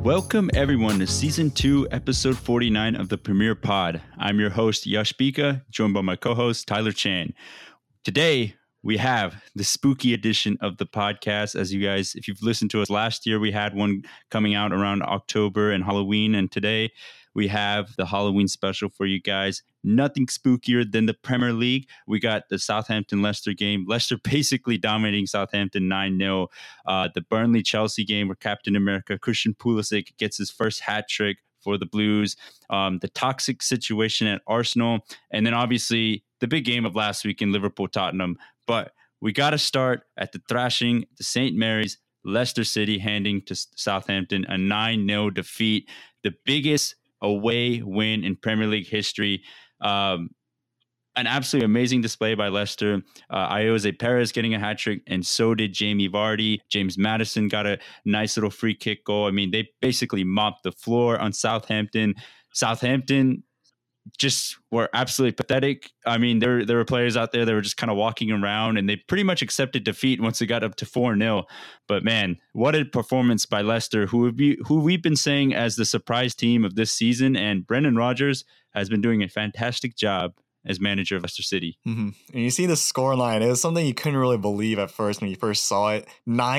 Welcome everyone to Season 2, Episode 49 of the Premier Pod. I'm your host, Yash Bika, joined by my co-host, Tyler Chan. Today, we have the spooky edition of the podcast. As you guys, if you've listened to us last year, we had one coming out around October and Halloween. And today we have the Halloween special for you guys. Nothing spookier than the Premier League. We got the Southampton-Leicester game. Leicester basically dominating Southampton 9-0. The Burnley-Chelsea game where Captain America, Christian Pulisic, gets his first hat trick for the Blues. The toxic situation at Arsenal. And then obviously the big game of last week in Liverpool-Tottenham. But we got to start at the thrashing, the St. Mary's, Leicester City handing to Southampton a 9-0 defeat. The biggest away win in Premier League history. An absolutely amazing display by Leicester. Ayoze Perez getting a hat trick, and so did Jamie Vardy. James Maddison got a nice little free kick goal. I mean, they basically mopped the floor on Southampton. Southampton just were absolutely pathetic. I mean, there were players out there that were just kind of walking around, and they pretty much accepted defeat once it got up to 4-0. But man, what a performance by Leicester, who we've been saying as the surprise team of this season. And Brendan Rodgers has been doing a fantastic job as manager of Leicester City. Mm-hmm. And you see the scoreline. It was something you couldn't really believe at first when you first saw it.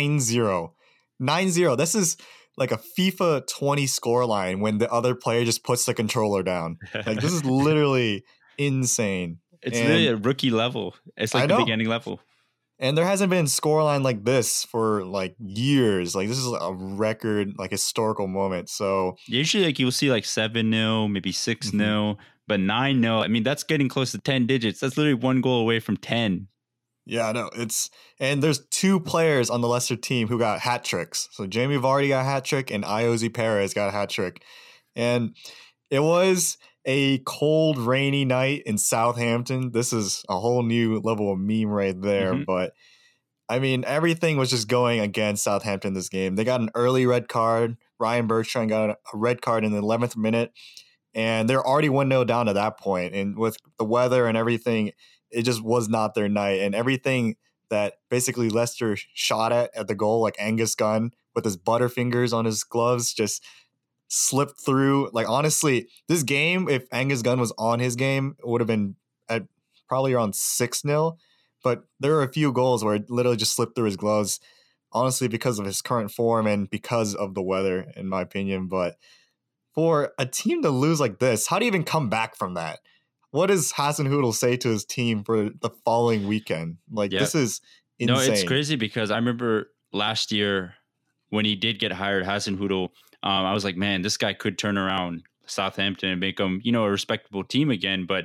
9-0. 9-0. This is like a FIFA 20 scoreline when the other player just puts the controller down. Like, this is literally insane. It's really a rookie level. It's like the beginning level. And there hasn't been a scoreline like this for like years. Like, this is a record, like historical moment. So usually like you'll see like 7-0, maybe 6-0, but 9-0. I mean, that's getting close to 10 digits. That's literally one goal away from 10. Yeah, I know. And there's two players on the Leicester team who got hat tricks. So Jamie Vardy got a hat trick and Ayoze Perez got a hat trick. And it was a cold, rainy night in Southampton. This is a whole new level of meme right there. But I mean, everything was just going against Southampton this game. They got an early red card. Ryan Bertrand got a red card in the 11th minute. And they're already 1-0 down at that point. And with the weather and everything, it just was not their night. And everything that basically Leicester shot at the goal, like Angus Gunn with his butterfingers on his gloves, just slipped through. Like, honestly, this game, if Angus Gunn was on his game, it would have been at probably around 6-0. But there were a few goals where it literally just slipped through his gloves, honestly, because of his current form and because of the weather, in my opinion. But for a team to lose like this, how do you even come back from that? What does Hasenhüttl say to his team for the following weekend? Like, This is insane. No, it's crazy because I remember last year when he did get hired, Hasenhüttl, I was like, man, this guy could turn around Southampton and make them, a respectable team again. But,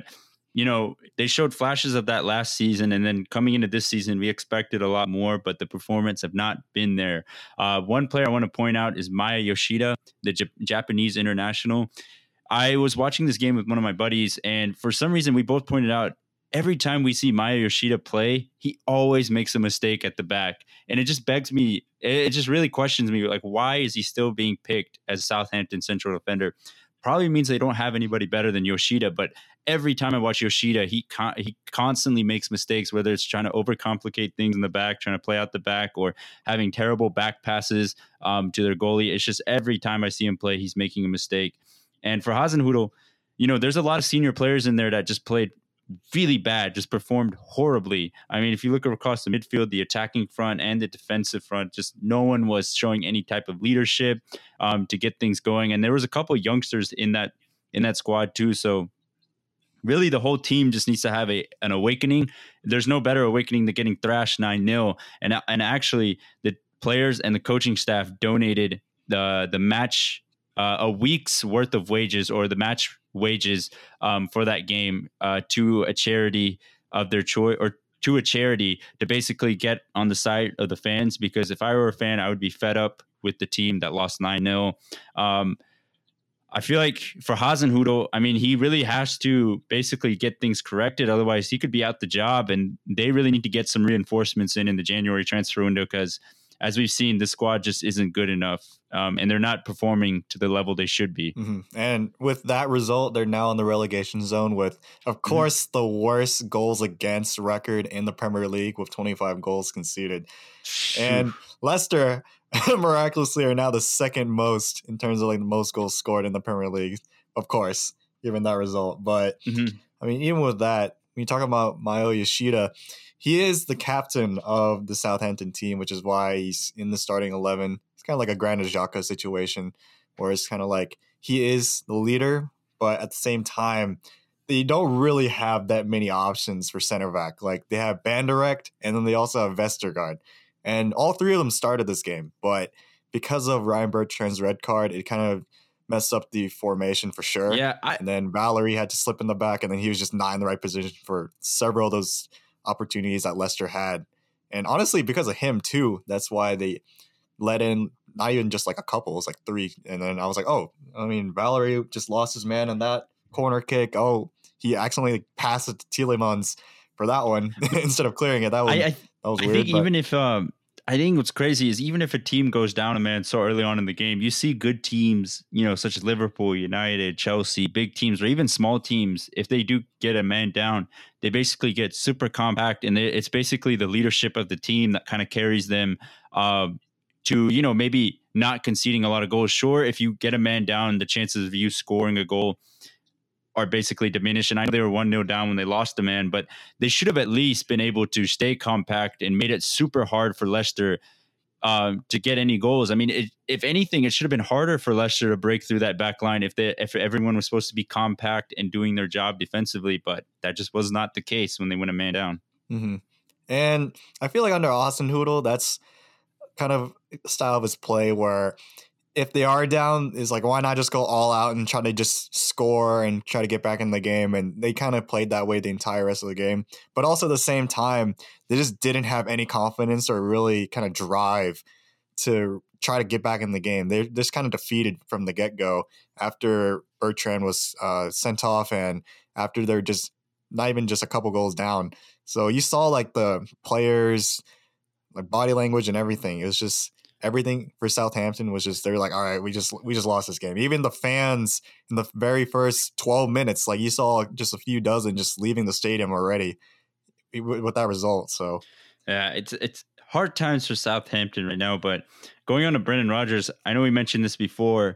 they showed flashes of that last season. And then coming into this season, we expected a lot more, but the performance have not been there. One player I want to point out is Maya Yoshida, the Japanese international. I was watching this game with one of my buddies, and for some reason, we both pointed out every time we see Maya Yoshida play, he always makes a mistake at the back. And it just it just really questions me, like, why is he still being picked as Southampton central defender? Probably means they don't have anybody better than Yoshida, but every time I watch Yoshida, he constantly makes mistakes, whether it's trying to overcomplicate things in the back, trying to play out the back, or having terrible back passes to their goalie. It's just every time I see him play, he's making a mistake. And for Hasenhüttl, there's a lot of senior players in there that just played really bad, just performed horribly. I mean, if you look across the midfield, the attacking front and the defensive front, just no one was showing any type of leadership to get things going. And there was a couple of youngsters in that squad too. So really, the whole team just needs to have an awakening. There's no better awakening than getting thrashed 9-0. And actually, the players and the coaching staff donated the match a week's worth of wages, or the match wages for that game to a charity of their choice, or to a charity to basically get on the side of the fans. Because if I were a fan, I would be fed up with the team that lost 9-0. I feel like for Hasenhüttl, I mean, he really has to basically get things corrected. Otherwise, he could be out the job, and they really need to get some reinforcements in the January transfer window, because as we've seen, the squad just isn't good enough, and they're not performing to the level they should be. And with that result, they're now in the relegation zone with, of course, the worst goals against record in the Premier League with 25 goals conceded. And Leicester miraculously are now the second most in terms of like the most goals scored in the Premier League, of course, given that result. But I mean, even with that, when you talk about Mayo Yoshida, he is the captain of the Southampton team, which is why he's in the starting 11. It's kind of like a Granit Xhaka situation, where it's kind of like he is the leader, but at the same time, they don't really have that many options for center back. Like they have Banderect, and then they also have Vestergaard. And all three of them started this game, but because of Ryan Bertrand's red card, it kind of messed up the formation for sure. Yeah, and then Valerie had to slip in the back, and then he was just not in the right position for several of those opportunities that Leicester had. And honestly, because of him too, that's why they let in not even just like a couple, it was like 3. And then I was like, oh, I mean, Valerie just lost his man in that corner kick. Oh, he accidentally passed it to Tielemans for that one instead of clearing it. That was weird. I think even if I think what's crazy is even if a team goes down a man so early on in the game, you see good teams, such as Liverpool, United, Chelsea, big teams, or even small teams, if they do get a man down, they basically get super compact, and it's basically the leadership of the team that kind of carries them to, maybe not conceding a lot of goals. Sure, if you get a man down, the chances of you scoring a goal are basically diminished. And I know they were 1-0 down when they lost the man, but they should have at least been able to stay compact and made it super hard for Leicester to get any goals. I mean, if anything, it should have been harder for Leicester to break through that back line if everyone was supposed to be compact and doing their job defensively, but that just was not the case when they went a man down. And I feel like under Austin Hoodle, that's kind of style of his play where if they are down, is like, why not just go all out and try to just score and try to get back in the game? And they kind of played that way the entire rest of the game. But also at the same time, they just didn't have any confidence or really kind of drive to try to get back in the game. They're just kind of defeated from the get-go after Bertrand was sent off and after they're just not even just a couple goals down. So you saw like the players, like body language and everything. It was just everything for Southampton was just, they're like, all right, we just lost this game. Even the fans in the very first 12 minutes, like you saw just a few dozen just leaving the stadium already with that result. So yeah, it's hard times for Southampton right now. But going on to Brendan Rodgers, I know we mentioned this before,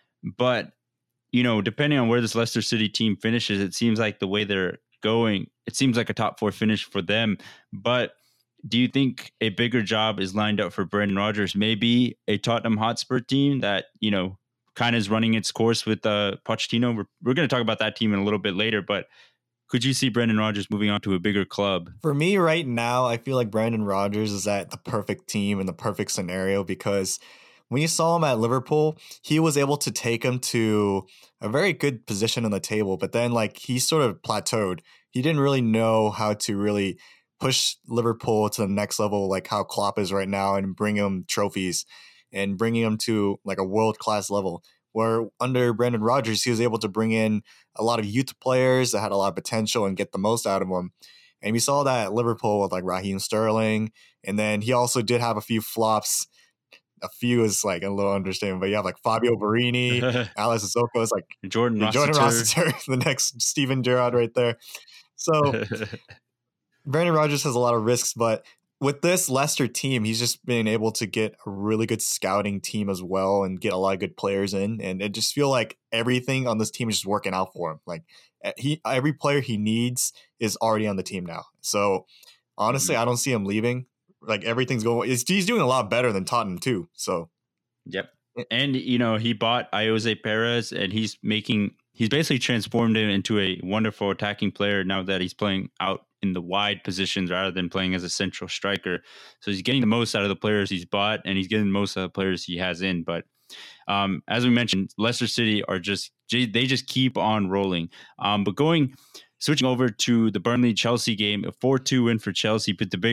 but depending on where this Leicester City team finishes, it seems like the way they're going, it seems like a top 4 finish for them. But do you think a bigger job is lined up for Brendan Rodgers? Maybe a Tottenham Hotspur team that, kind of is running its course with Pochettino. We're going to talk about that team in a little bit later, but could you see Brendan Rodgers moving on to a bigger club? For me right now, I feel like Brendan Rodgers is at the perfect team and the perfect scenario because when you saw him at Liverpool, he was able to take him to a very good position on the table, but then like he sort of plateaued. He didn't really know how to really push Liverpool to the next level, like how Klopp is right now, and bring him trophies and bringing him to like a world-class level. Where under Brendan Rodgers, he was able to bring in a lot of youth players that had a lot of potential and get the most out of them. And we saw that at Liverpool with like Raheem Sterling. And then he also did have a few flops. A few is like a little understatement, but you have like Fabio Borini, Alex Sissoko is like Jordan Rossiter, the next Steven Gerrard right there. So Brendan Rodgers has a lot of risks, but with this Leicester team, he's just been able to get a really good scouting team as well and get a lot of good players in. And it just feel like everything on this team is just working out for him. Like every player he needs is already on the team now. So honestly, I don't see him leaving. Like everything's going, he's doing a lot better than Tottenham too. So, yep. And, he bought Jose Perez and he's basically transformed him into a wonderful attacking player now that he's playing out in the wide positions rather than playing as a central striker. So he's getting the most out of the players he's bought and he's getting the most out of the players he has in. But as we mentioned, Leicester City they just keep on rolling. But switching over to the Burnley-Chelsea game, a 4-2 win for Chelsea, but the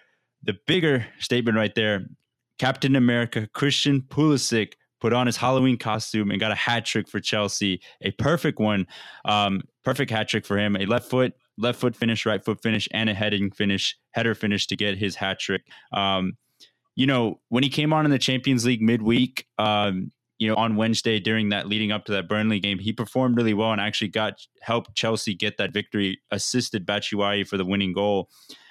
bigger statement right there, Captain America Christian Pulisic put on his Halloween costume and got a hat trick for Chelsea, a perfect one, perfect hat trick for him, a left foot finish, right foot finish, and a header finish to get his hat trick. when he came on in the Champions League midweek, on Wednesday during that leading up to that Burnley game, he performed really well and actually helped Chelsea get that victory, assisted Batshuayi for the winning goal.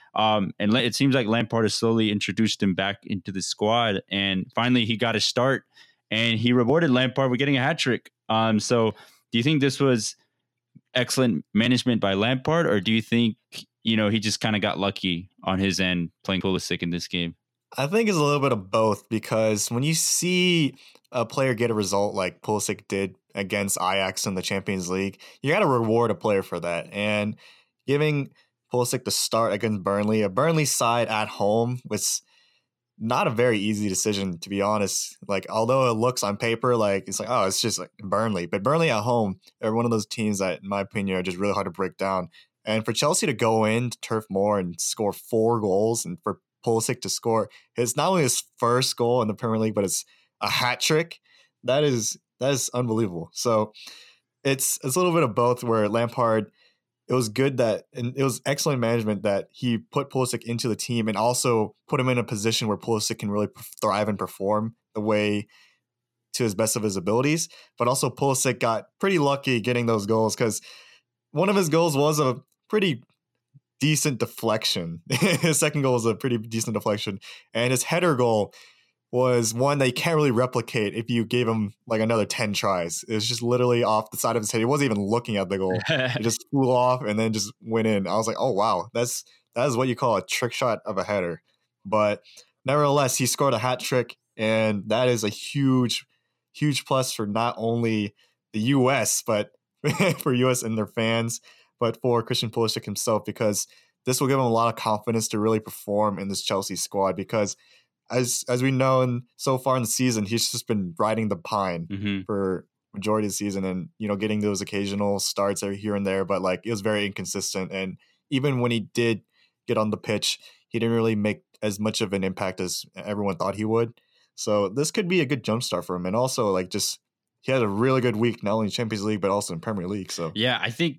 And it seems like Lampard has slowly introduced him back into the squad, and finally he got a start, and he rewarded Lampard with getting a hat trick. So do you think this was excellent management by Lampard, or do you think he just kind of got lucky on his end playing Pulisic in this game? I think it's a little bit of both, because when you see a player get a result like Pulisic did against Ajax in the Champions League, you got to reward a player for that. And giving Pulisic the start against Burnley, a Burnley side at home, was not a very easy decision, to be honest. Like, although it looks on paper like it's like, oh, it's just like Burnley, but Burnley at home are one of those teams that, in my opinion, are just really hard to break down. And for Chelsea to go in to Turf Moor and score 4 goals, and for Pulisic to score, it's not only his first goal in the Premier League, but it's a hat trick. That is unbelievable. So it's a little bit of both, where Lampard, it was good that, and it was excellent management that he put Pulisic into the team and also put him in a position where Pulisic can really thrive and perform the way to his best of his abilities. But also Pulisic got pretty lucky getting those goals, because one of his goals was a pretty decent deflection. His second goal was a pretty decent deflection, and his header goal was one that you can't really replicate if you gave him like another 10 tries. It was just literally off the side of his head. He wasn't even looking at the goal. It just flew off and then just went in. I was like, oh wow, that is what you call a trick shot of a header. But nevertheless, he scored a hat trick, and that is a huge plus for not only the US, but for US and their fans, but for Christian Pulisic himself, because this will give him a lot of confidence to really perform in this Chelsea squad. Because as we know, and so far in the season, he's just been riding the pine for majority of the season, and getting those occasional starts here and there, but like it was very inconsistent. And even when he did get on the pitch, he didn't really make as much of an impact as everyone thought he would. So this could be a good jumpstart for him, and also like just he had a really good week, not only in Champions League but also in Premier League. So yeah, I think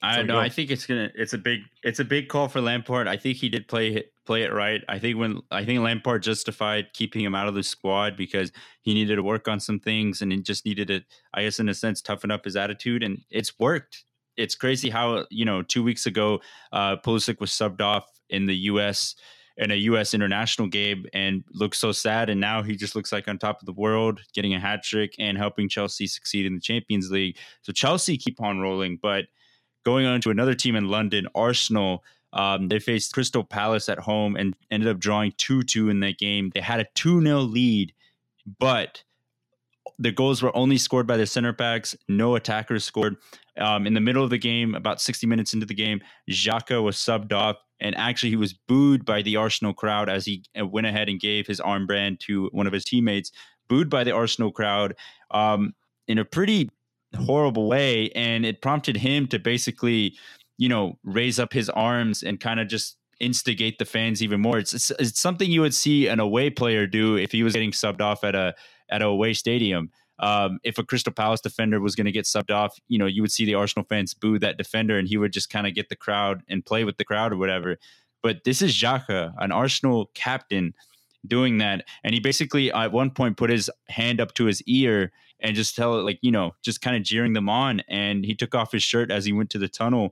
it's a big call for Lampard. I think he did play it right. I think Lampard justified keeping him out of the squad because he needed to work on some things, and he just needed to, I guess in a sense, toughen up his attitude, and it's worked. It's crazy how 2 weeks ago Pulisic was subbed off in the U.S. in a U.S. international game and looked so sad, and now he just looks like on top of the world, getting a hat trick and helping Chelsea succeed in the Champions League. So Chelsea keep on rolling, but going on to another team in London, Arsenal, they faced Crystal Palace at home and ended up drawing 2-2 in that game. They had a 2-0 lead, but the goals were only scored by the center backs. No attackers scored. In the middle of the game, about 60 minutes into the game, Xhaka was subbed off, and actually he was booed by the Arsenal crowd as he went ahead and gave his armband to one of his teammates. Booed by the Arsenal crowd in a pretty horrible way, and it prompted him to basically raise up his arms and kind of just instigate the fans even more. It's something you would see an away player do if he was getting subbed off at a away stadium. If a Crystal Palace defender was going to get subbed off, you would see the Arsenal fans boo that defender, and he would just kind of get the crowd and play with the crowd or whatever. But this is Xhaka, an Arsenal captain, doing that, and he basically at one point put his hand up to his ear and just just kind of jeering them on. And he took off his shirt as he went to the tunnel.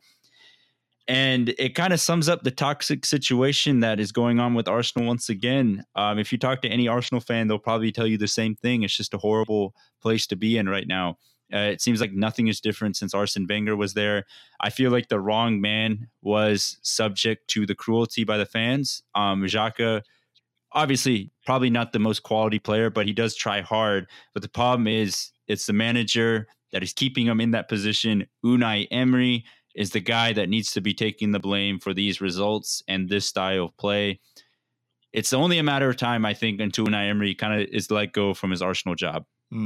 And it kind of sums up the toxic situation that is going on with Arsenal once again. If you talk to any Arsenal fan, they'll probably tell you the same thing. It's just a horrible place to be in right now. It seems like nothing is different since Arsene Wenger was there. I feel like the wrong man was subject to the cruelty by the fans. Xhaka, obviously, probably not the most quality player, but he does try hard. But the problem is it's the manager that is keeping him in that position. Unai Emery is the guy that needs to be taking the blame for these results and this style of play. It's only a matter of time, I think, until Unai Emery kind of is let go from his Arsenal job.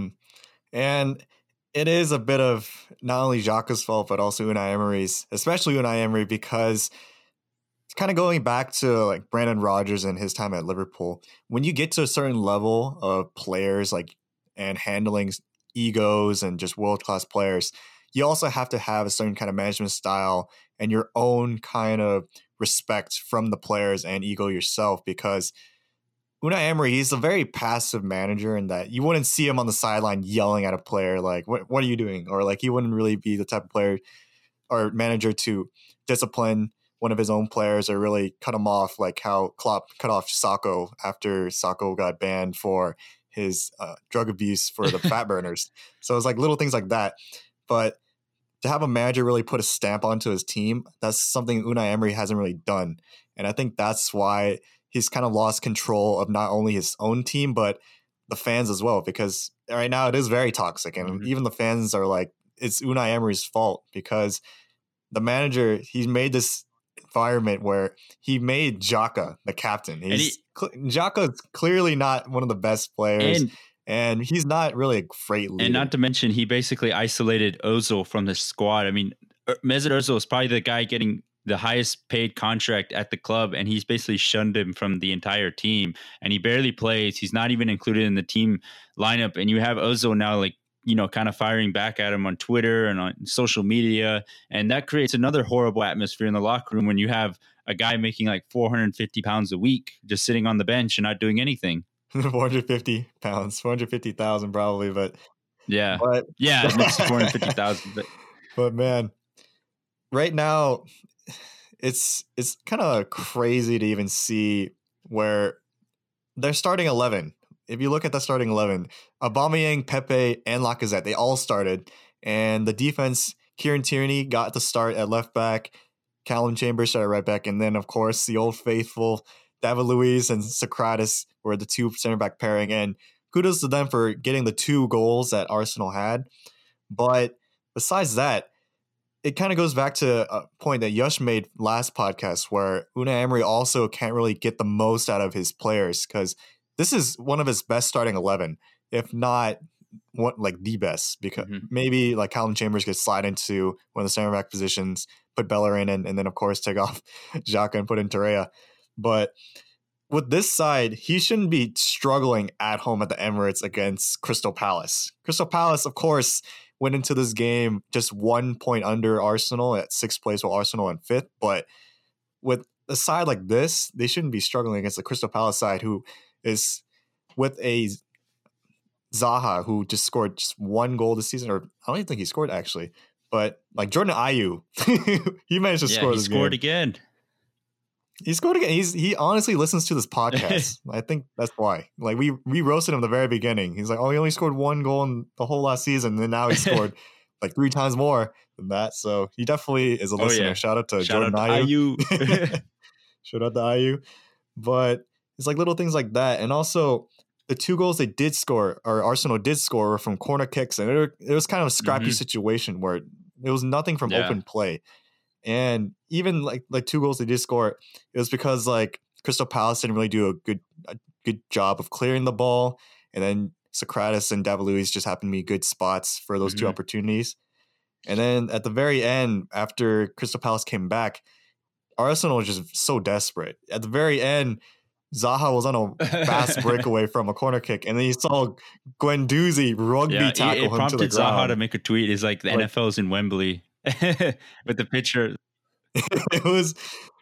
And it is a bit of not only Xhaka's fault, but also Unai Emery's, especially Unai Emery, because kind of going back to like Brandon Rodgers and his time at Liverpool, when you get to a certain level of players and handling egos and just world-class players, you also have to have a certain kind of management style and your own kind of respect from the players and ego yourself, because Unai Emery, he's a very passive manager in that you wouldn't see him on the sideline yelling at a player like, what are you doing? Or like he wouldn't really be the type of player or manager to discipline one of his own players or really cut him off like how Klopp cut off Sacco after Sacco got banned for his drug abuse for the fat burners. So it's like little things like that. But to have a manager really put a stamp onto his team, that's something Unai Emery hasn't really done. And I think that's why he's kind of lost control of not only his own team, but the fans as well, because right now it is very toxic. And even the fans are like, it's Unai Emery's fault because the manager, he's made this environment where he made Xhaka the captain. Xhaka is clearly not one of the best players. And he's not really a great leader. And not to mention, he basically isolated Ozil from the squad. I mean, Mesut Ozil is probably the guy getting the highest paid contract at the club, and he's basically shunned him from the entire team. And he barely plays. He's not even included in the team lineup. And you have Ozil now, like, you know, kind of firing back at him on Twitter and on social media. And that creates another horrible atmosphere in the locker room when you have a guy making like 450 pounds a week just sitting on the bench and not doing anything. 450 pounds, 450,000 probably, but yeah, it makes 450,000. But man, right now it's kind of crazy to even see where they're starting 11. If you look at the starting 11, Aubameyang, Pepe, and Lacazette, they all started, and the defense, Kieran Tierney got the start at left back, Callum Chambers started right back, and then of course the old faithful David Luiz and Socrates were the two center back pairing, and kudos to them for getting the 2 goals that Arsenal had. But besides that, it kind of goes back to a point that Yash made last podcast where Unai Emery also can't really get the most out of his players because this is one of his best starting 11, if not the best, because maybe like Callum Chambers could slide into one of the center back positions, put Bellerin in, and then of course take off Xhaka and put in Torreira. But with this side, he shouldn't be struggling at home at the Emirates against Crystal Palace. Crystal Palace, of course, went into this game just 1 point under Arsenal at 6th place, while Arsenal in 5th. But with a side like this, they shouldn't be struggling against the Crystal Palace side, who is with a Zaha who just scored just 1 goal this season, or I don't even think he scored actually. But like Jordan Ayew, he managed to score. He scored again. He scored again. He honestly listens to this podcast. I think that's why. Like we roasted him at the very beginning. He's like, oh, he only scored 1 goal in the whole last season, and then now he scored like 3 times more than that. So he definitely is a listener. Yeah. Shout out to Jordan Ayew. Shout out to Ayew. But it's like little things like that, and also the 2 goals they did score, or Arsenal did score, were from corner kicks, and it was kind of a scrappy situation where it was nothing from open play. And even like 2 goals they did score, it was because like Crystal Palace didn't really do a good job of clearing the ball, and then Socrates and David Luiz just happened to be good spots for those 2 opportunities. And then at the very end, after Crystal Palace came back, Arsenal was just so desperate. At the very end, Zaha was on a fast breakaway from a corner kick, and then you saw Guendouzi rugby tackle him to the ground. It prompted Zaha to make a tweet. It's like the NFL's in Wembley. With the picture. It was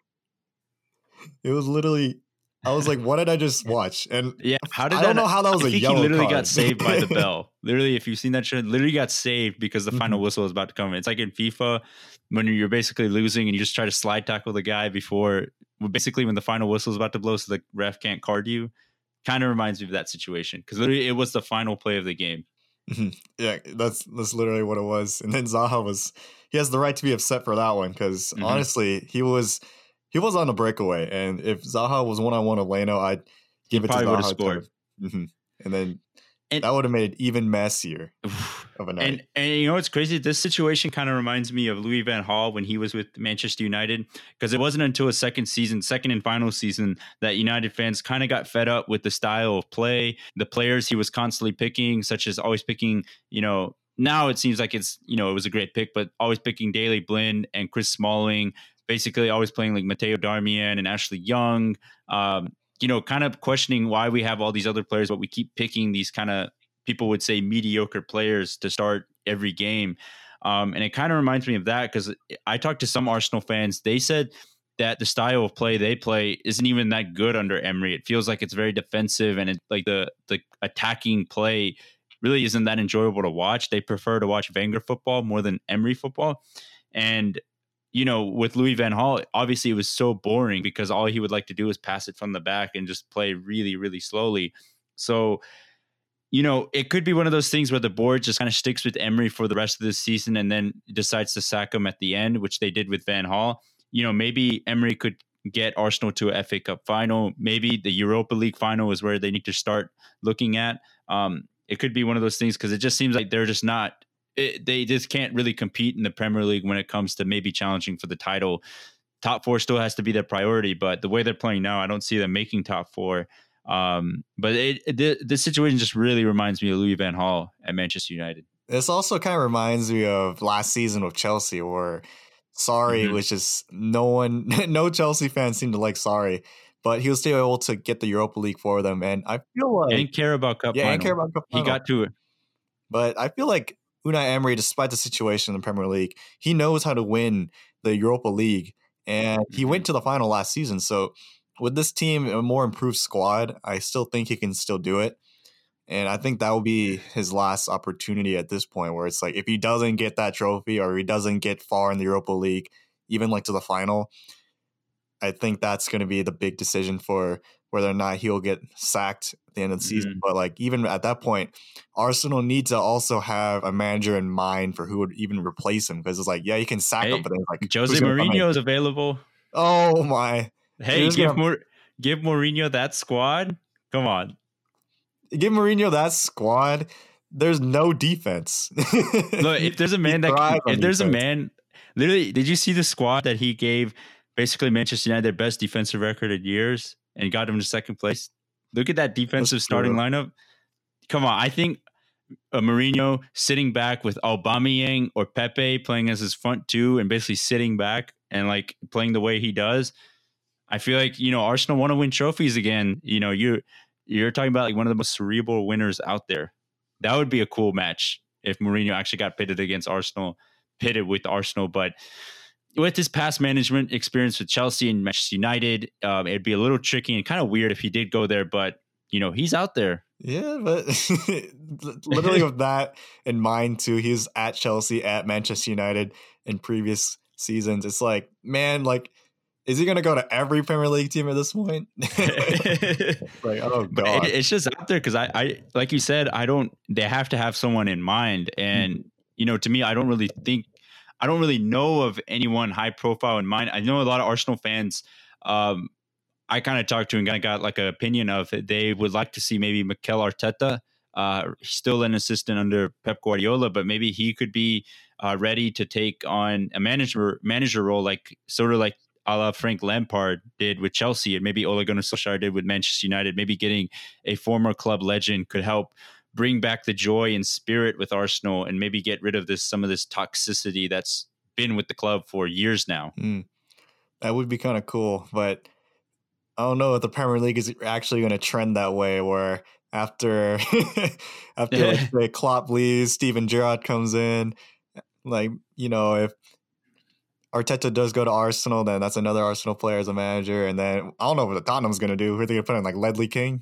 literally, I was like, what did I just watch? And I don't know how that was a yellow card. He literally got saved by the bell. Literally, if you've seen that shit, literally got saved because the final whistle was about to come. It's like in FIFA when you're basically losing and you just try to slide tackle the guy basically when the final whistle is about to blow so the ref can't card you. Kind of reminds me of that situation because literally it was the final play of the game. Yeah, that's literally what it was. And then Zaha he has the right to be upset for that one because honestly, he was on a breakaway, and if Zaha was 1-on-1 with Leno, I'd give it to Zaha. Scored. And then that would have made it even messier of a night. And you know what's crazy? This situation kind of reminds me of Louis van Gaal when he was with Manchester United, because it wasn't until his second and final season that United fans kind of got fed up with the style of play, the players he was constantly picking, such as always picking, now it seems like it was a great pick, but always picking Daley Blind and Chris Smalling, basically always playing like Matteo Darmian and Ashley Young, kind of questioning why we have all these other players, but we keep picking these kind of, people would say, mediocre players to start every game. And it kind of reminds me of that because I talked to some Arsenal fans. They said that the style of play they play isn't even that good under Emery. It feels like it's very defensive, and it's like the attacking play really isn't that enjoyable to watch. They prefer to watch Wenger football more than Emery football. And, with Louis van Gaal, obviously it was so boring because all he would like to do is pass it from the back and just play really, really slowly. So, it could be one of those things where the board just kind of sticks with Emery for the rest of the season and then decides to sack him at the end, which they did with Van Gaal. Maybe Emery could get Arsenal to a FA Cup final. Maybe the Europa League final is where they need to start looking at. It could be one of those things because it just seems like they're just not, they just can't really compete in the Premier League when it comes to maybe challenging for the title. Top four still has to be their priority, but the way they're playing now, I don't see them making top four. But this situation just really reminds me of Louis van Gaal at Manchester United. This also kind of reminds me of last season with Chelsea, where Sarri was just no Chelsea fans seemed to like Sarri, but he was still able to get the Europa League for them. And I feel like and Carabao Cup final. And Carabao Cup final. He got to it. But I feel like Unai Emery, despite the situation in the Premier League, he knows how to win the Europa League, and he went to the final last season. So with this team, a more improved squad, I still think he can still do it. And I think that will be his last opportunity at this point, where it's like if he doesn't get that trophy or he doesn't get far in the Europa League, even like to the final, I think that's going to be the big decision for whether or not he'll get sacked at the end of the season. But like even at that point, Arsenal need to also have a manager in mind for who would even replace him, because it's like, yeah, you can sack him, but then like Jose Mourinho is available. Oh my! Hey, give Mourinho that squad. Come on. Give Mourinho that squad. There's no defense. Look, if there's a man literally, did you see the squad that he gave basically Manchester United their best defensive record in years and got him to second place? Look at that defensive starting lineup. Come on, I think Mourinho sitting back with Aubameyang or Pepe playing as his front two and basically sitting back and like playing the way he does. I feel like, Arsenal want to win trophies again. You're talking about like one of the most cerebral winners out there. That would be a cool match if Mourinho actually got pitted with Arsenal. But with his past management experience with Chelsea and Manchester United, it'd be a little tricky and kind of weird if he did go there. But, he's out there. Yeah, but literally with that in mind too, he's at Chelsea, at Manchester United in previous seasons. It's like, man, like, is he going to go to every Premier League team at this point? Like, oh god, it's just out there because I like you said, they have to have someone in mind, and to me, I don't really know of anyone high profile in mind. I know a lot of Arsenal fans. I kind of talked to and kind of got like an opinion of it. They would like to see maybe Mikel Arteta, still an assistant under Pep Guardiola, but maybe he could be ready to take on a manager role, like sort of like a la Frank Lampard did with Chelsea, and maybe Ole Gunnar Solskjaer did with Manchester United. Maybe getting a former club legend could help bring back the joy and spirit with Arsenal, and maybe get rid of some of this toxicity that's been with the club for years now. That would be kind of cool, but I don't know if the Premier League is actually going to trend that way, where after like say Klopp leaves, Steven Gerrard comes in, like, if Arteta does go to Arsenal, then that's another Arsenal player as a manager. And then I don't know what the Tottenham's going to do. Who are they going to put in, like Ledley King?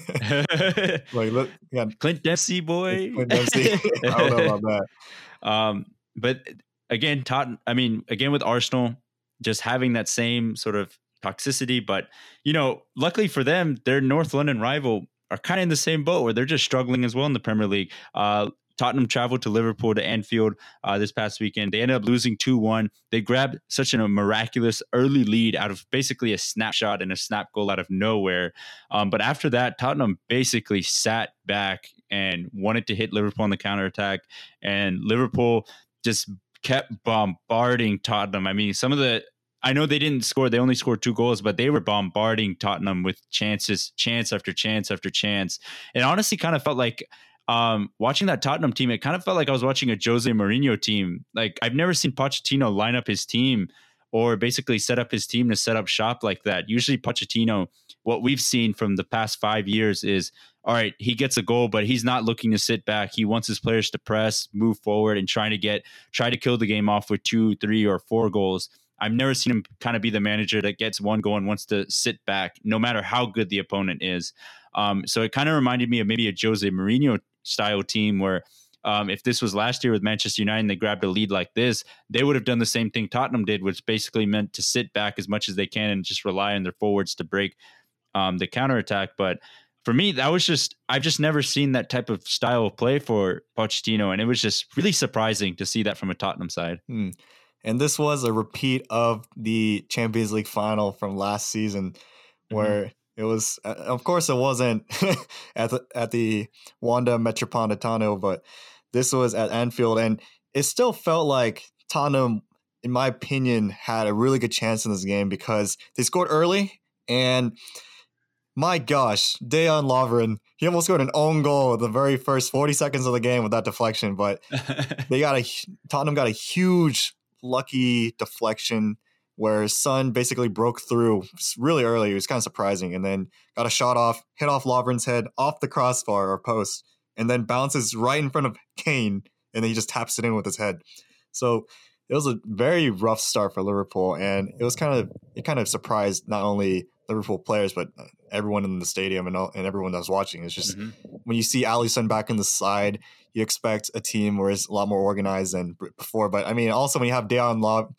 Clint Dempsey, boy. Clint Dempsey. I don't know about that. But again, again with Arsenal, just having that same sort of toxicity. But, luckily for them, their North London rival are kind of in the same boat where they're just struggling as well in the Premier League. Tottenham traveled to Liverpool to Anfield this past weekend. They ended up losing 2-1. They grabbed such a miraculous early lead out of basically a snapshot and a snap goal out of nowhere. But after that, Tottenham basically sat back and wanted to hit Liverpool on the counterattack. And Liverpool just kept bombarding Tottenham. I mean, I know they didn't score. They only scored 2 goals, but they were bombarding Tottenham with chance after chance after chance. It honestly kind of felt like watching that Tottenham team, it kind of felt like I was watching a Jose Mourinho team. Like, I've never seen Pochettino line up his team or basically set up his team to set up shop like that. Usually Pochettino, what we've seen from the past 5 years is, all right, he gets a goal, but he's not looking to sit back. He wants his players to press, move forward, and try to kill the game off with 2, 3, or 4 goals. I've never seen him kind of be the manager that gets one goal and wants to sit back, no matter how good the opponent is. So it kind of reminded me of maybe a Jose Mourinho style team where if this was last year with Manchester United and they grabbed a lead like this, they would have done the same thing Tottenham did, which basically meant to sit back as much as they can and just rely on their forwards to break the counterattack. But for me, I've just never seen that type of style of play for Pochettino. And it was just really surprising to see that from a Tottenham side. And this was a repeat of the Champions League final from last season where it was, of course, it wasn't at the Wanda Metropolitano, but this was at Anfield. And it still felt like Tottenham, in my opinion, had a really good chance in this game because they scored early. And my gosh, Dejan Lovren, he almost scored an own goal the very first 40 seconds of the game with that deflection. But Tottenham got a huge lucky deflection where Son basically broke through really early. It was kind of surprising. And then got a shot off, hit off Lovren's head, off the crossbar or post, and then bounces right in front of Kane. And then he just taps it in with his head. So it was a very rough start for Liverpool. And it kind of surprised not only Liverpool players, but everyone in the stadium and everyone that was watching. It's just when you see Alisson back in the side, you expect a team where it's a lot more organized than before. But I mean, also when you have Dejan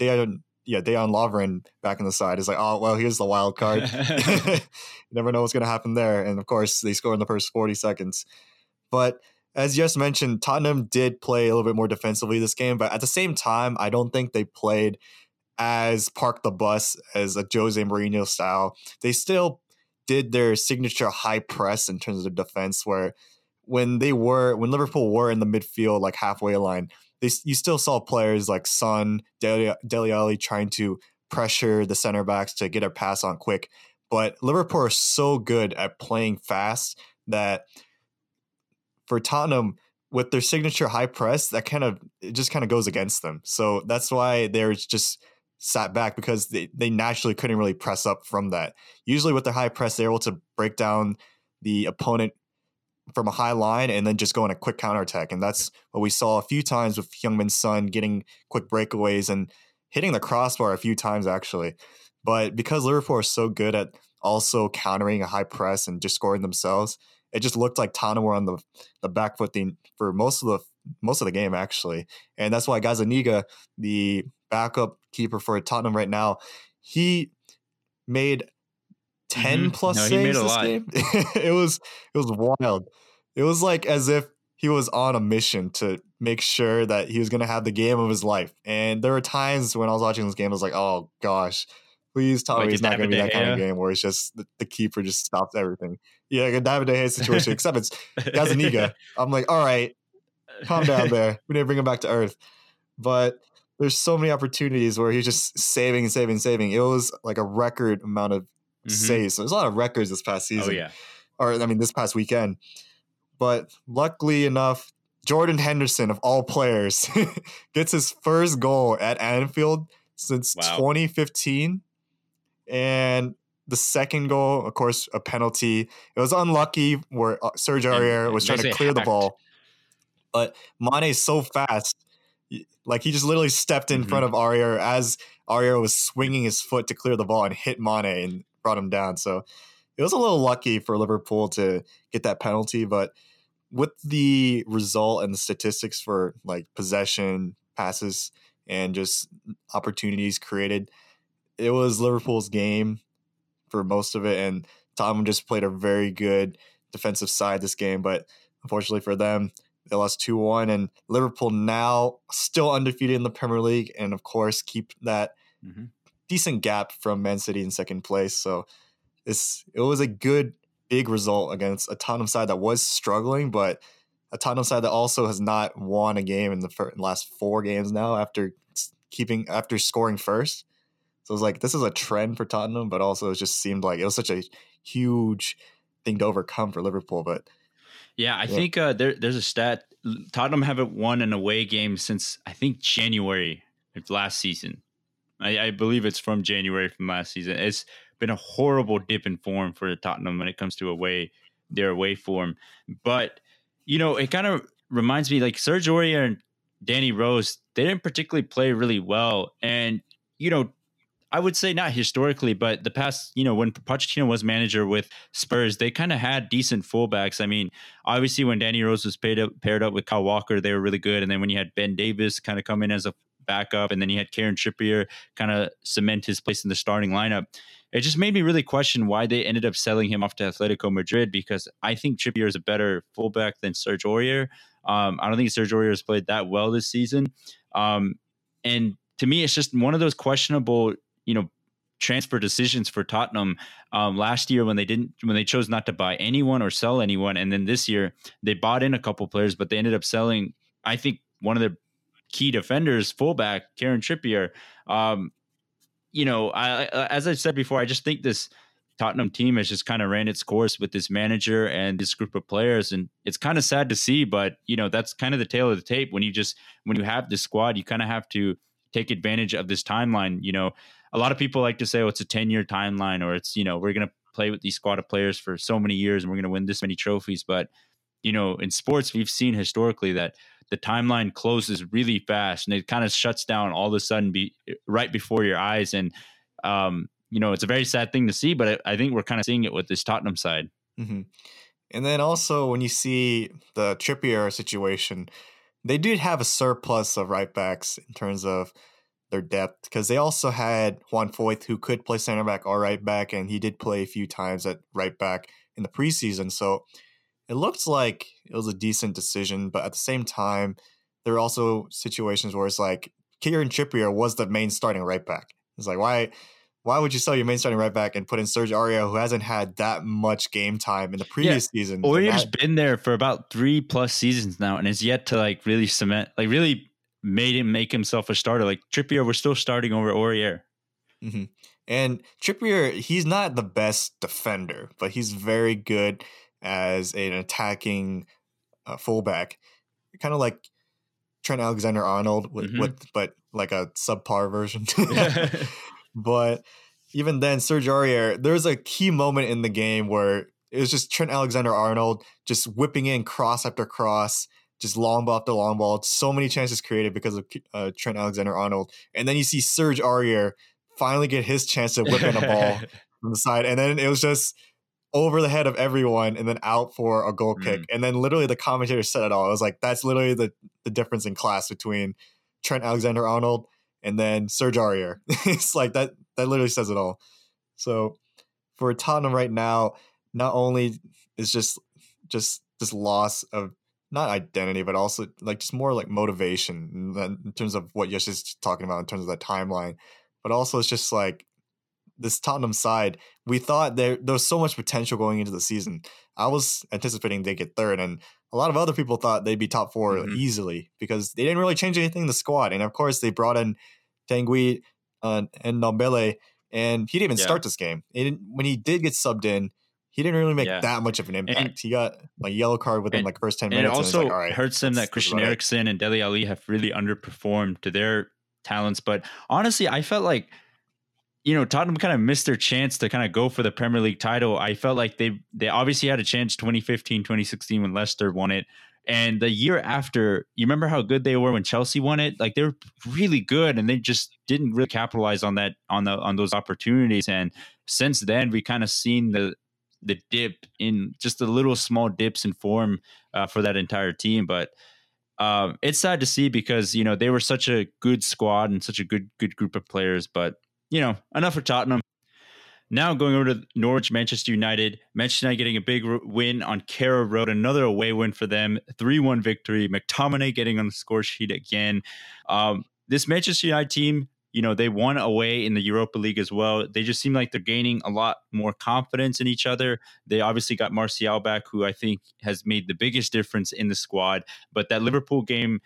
Lovren back in the side, it's like, oh, well, here's the wild card. You never know what's going to happen there. And of course, they scored in the first 40 seconds. But as you just mentioned, Tottenham did play a little bit more defensively this game. But at the same time, I don't think they played as park the bus as a Jose Mourinho style. They still did their signature high press in terms of defense, where when Liverpool were in the midfield, like halfway line, you still saw players like Son, Dele Alli trying to pressure the center backs to get a pass on quick. But Liverpool are so good at playing fast that for Tottenham, with their signature high press, it just kind of goes against them. So that's why they're just sat back, because they naturally couldn't really press up from that. Usually with their high press, they're able to break down the opponent from a high line and then just go on a quick counterattack. And that's what we saw a few times with Heung-min Son getting quick breakaways and hitting the crossbar a few times, actually. But because Liverpool are so good at also countering a high press and just scoring themselves, it just looked like Tottenham were on the back foot for most of the game, actually. And that's why Gazzaniga, the backup keeper for Tottenham right now, he made 10 plus saves. He made a lot. Game. It was wild. It was like as if he was on a mission to make sure that he was going to have the game of his life. And there were times when I was watching this game, I was like, oh gosh, please tell me it's not going to be that kind of game where it's just the keeper just stops everything. Yeah, like a David De Gea situation, except it's Gazzaniga. I'm like, all right, calm down there. We need to bring him back to earth. But there's so many opportunities where he's just saving. It was like a record amount of saves. So there's a lot of records this past season. Oh, yeah. Or, I mean, this past weekend. But luckily enough, Jordan Henderson, of all players, gets his first goal at Anfield since 2015. And the second goal, of course, a penalty. It was unlucky where Serge Aurier was trying to clear the ball. But Mane's so fast. Like, he just literally stepped in front of Aurier as Aurier was swinging his foot to clear the ball and hit Mane and brought him down. So it was a little lucky for Liverpool to get that penalty. But with the result and the statistics for like possession, passes, and just opportunities created, it was Liverpool's game for most of it. And Tottenham just played a very good defensive side this game. But unfortunately for them, they lost 2-1, and Liverpool now still undefeated in the Premier League, and of course keep that decent gap from Man City in second place. So it was a good big result against a Tottenham side that was struggling, but a Tottenham side that also has not won a game in the last 4 games now after scoring first. So it was like, this is a trend for Tottenham, but also it just seemed like it was such a huge thing to overcome for Liverpool. But yeah, I think there's a stat. Tottenham haven't won an away game since, I think, January of last season. I believe it's from January from last season. It's been a horrible dip in form for Tottenham when it comes to their away form. But, it kind of reminds me, like, Serge Aurier and Danny Rose, they didn't particularly play really well. And, I would say not historically, but the past, when Pochettino was manager with Spurs, they kind of had decent fullbacks. I mean, obviously when Danny Rose was paired up with Kyle Walker, they were really good. And then when you had Ben Davis kind of come in as a backup, and then you had Kieran Trippier kind of cement his place in the starting lineup, it just made me really question why they ended up selling him off to Atletico Madrid, because I think Trippier is a better fullback than Serge Aurier. I don't think Serge Aurier has played that well this season. And to me, it's just one of those questionable, transfer decisions for Tottenham. Last year when they chose not to buy anyone or sell anyone, and then this year they bought in a couple players, but they ended up selling, I think, one of the key defenders, fullback Kieran Trippier. As I said before, I just think this Tottenham team has just kind of ran its course with this manager and this group of players, and it's kind of sad to see. But that's kind of the tale of the tape. When you have this squad, you kind of have to take advantage of this timeline. A lot of people like to say, "Oh, it's a 10-year timeline," or it's we're going to play with these squad of players for so many years and we're going to win this many trophies. But in sports, we've seen historically that the timeline closes really fast and it kind of shuts down all of a sudden right before your eyes. And, it's a very sad thing to see, but I think we're kind of seeing it with this Tottenham side. Mm-hmm. And then also when you see the Trippier situation, they did have a surplus of right backs in terms of their depth, because they also had Juan Foyth, who could play center back or right back, and he did play a few times at right back in the preseason. So it looked like it was a decent decision, but at the same time, there are also situations where it's like Kieran Trippier was the main starting right back. It's like, why would you sell your main starting right back and put in Serge Aurier, who hasn't had that much game time in the previous season? Aurier's been there for about 3+ seasons now and has yet to really cement, really made him make himself a starter. Like Trippier, we're still starting over Aurier. Mm-hmm. And Trippier, he's not the best defender, but he's very good as an attacking fullback, kind of like Trent Alexander-Arnold but like a subpar version. But even then, Serge Aurier, there's a key moment in the game where it was just Trent Alexander-Arnold just whipping in cross after cross, just long ball after long ball. So many chances created because of Trent Alexander-Arnold. And then you see Serge Aurier finally get his chance to whip in a ball from the side. And then it was just over the head of everyone and then out for a goal kick. And then literally the commentator said it all. It was like, that's literally the difference in class between Trent Alexander-Arnold and then Serge Aurier. It's like that literally says it all. So for Tottenham right now, not only is just this loss of not identity, but also just more like motivation in terms of what Yosh is talking about in terms of that timeline, but also it's just like this Tottenham side, we thought there was so much potential going into the season. I was anticipating they'd get third, and a lot of other people thought they'd be top four easily because they didn't really change anything in the squad. And of course, they brought in Tanguy and Ndombele, and he didn't even start this game. When he did get subbed in, he didn't really make that much of an impact. And he got yellow card within first 10 minutes. And it also all right, hurts them that Christian Eriksen and Dele Alli have really underperformed to their talents. But honestly, I felt like Tottenham kind of missed their chance to kind of go for the Premier League title. I felt like they obviously had a chance 2015, 2016 when Leicester won it. And the year after, you remember how good they were when Chelsea won it? They were really good, and they just didn't really capitalize on that, on those opportunities. And since then, we kind of seen the dip in just the little small dips in form for that entire team. But it's sad to see because, they were such a good squad and such a good group of players. But enough for Tottenham. Now going over to Norwich, Manchester United. Manchester United getting a big win on Carrow Road, another away win for them, 3-1 victory. McTominay getting on the score sheet again. This Manchester United team, they won away in the Europa League as well. They just seem like they're gaining a lot more confidence in each other. They obviously got Martial back, who I think has made the biggest difference in the squad. But that Liverpool game,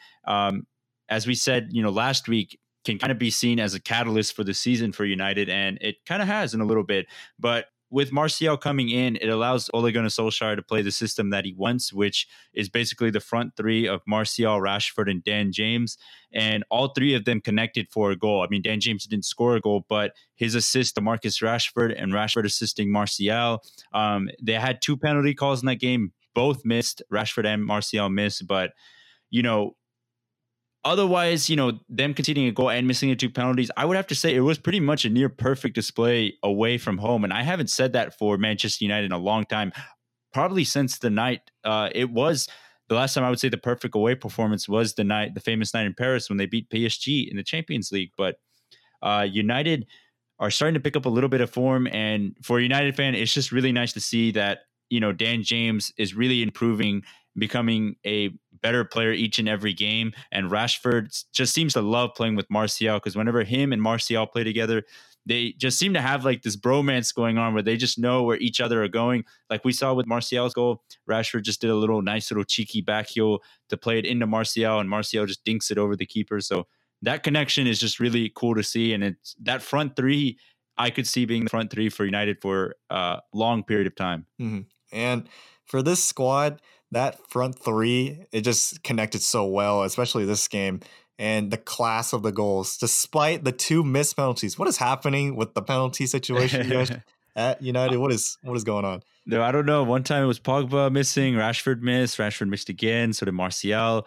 as we said, last week, can kind of be seen as a catalyst for the season for United, and it kind of has in a little bit. But with Martial coming in, it allows Ole Gunnar Solskjaer to play the system that he wants, which is basically the front three of Martial, Rashford, and Dan James. And all three of them connected for a goal. I mean, Dan James didn't score a goal, but his assist to Marcus Rashford and Rashford assisting Martial. They had 2 penalty calls in that game, both missed. Rashford and Martial missed, but, otherwise, them conceding a goal and missing the 2 penalties, I would have to say it was pretty much a near perfect display away from home. And I haven't said that for Manchester United in a long time, probably since the night. It was the last time I would say the perfect away performance was the famous night in Paris when they beat PSG in the Champions League. But United are starting to pick up a little bit of form. And for a United fan, it's just really nice to see that, Dan James is really improving, becoming a better player each and every game. And Rashford just seems to love playing with Martial, because whenever him and Martial play together, they just seem to have like this bromance going on where they just know where each other are going. Like we saw with Martial's goal, Rashford just did a nice little cheeky back heel to play it into Martial, and Martial just dinks it over the keeper. So that connection is just really cool to see. And it's that front three I could see being the front three for United for a long period of time. Mm-hmm. And for this squad, that front three, it just connected so well, especially this game. And the class of the goals, despite the 2 missed penalties. What is happening with the penalty situation, guys, at United? What is going on? No, I don't know. One time it was Pogba missing, Rashford missed again, so did Martial.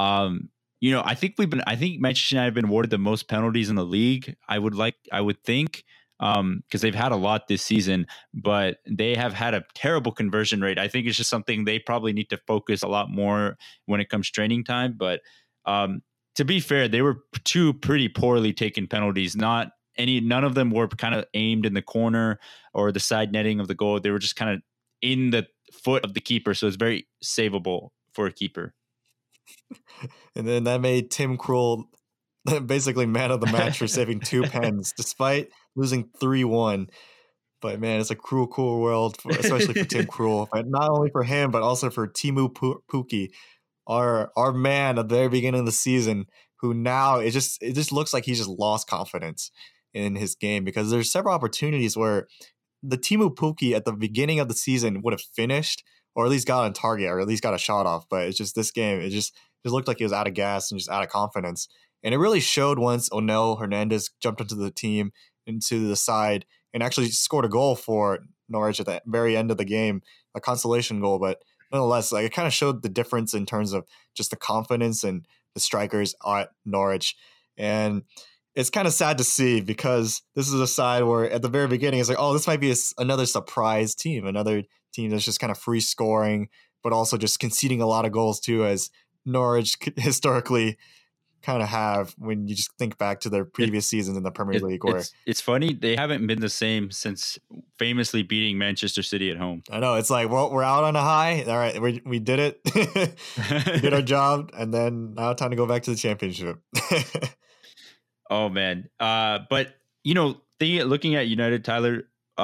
I think Manchester United have been awarded the most penalties in the league. I would think, because they've had a lot this season, but they have had a terrible conversion rate. I think it's just something they probably need to focus a lot more when it comes training time. But to be fair, they were 2 pretty poorly taken penalties. None of them were kind of aimed in the corner or the side netting of the goal. They were just kind of in the foot of the keeper, so it's very savable for a keeper. And then that made Tim Krul basically man of the match for saving 2 pens, despite losing 3-1. But man, it's a cruel world, especially for Tim Krul. But not only for him, but also for Teemu Pukki, our man at the very beginning of the season, who now it just looks like he's just lost confidence in his game, because there's several opportunities where the Teemu Pukki at the beginning of the season would have finished, or at least got on target, or at least got a shot off. But it's just this game, it just looked like he was out of gas and just out of confidence. And it really showed once Onel Hernandez jumped into the side and actually scored a goal for Norwich at the very end of the game, a consolation goal. But nonetheless, like, it kind of showed the difference in terms of just the confidence and the strikers at Norwich. And it's kind of sad to see, because this is a side where at the very beginning it's like, oh, this might be another surprise team, another team that's just kind of free scoring, but also just conceding a lot of goals too, as Norwich historically kind of have, when you just think back to their previous seasons in the Premier League. It's funny, they haven't been the same since famously beating Manchester City at home. I know, it's like, well, we're out on a high. All right, we did it. We did our job, and then now time to go back to the championship. Oh man, but looking at United, Tyler,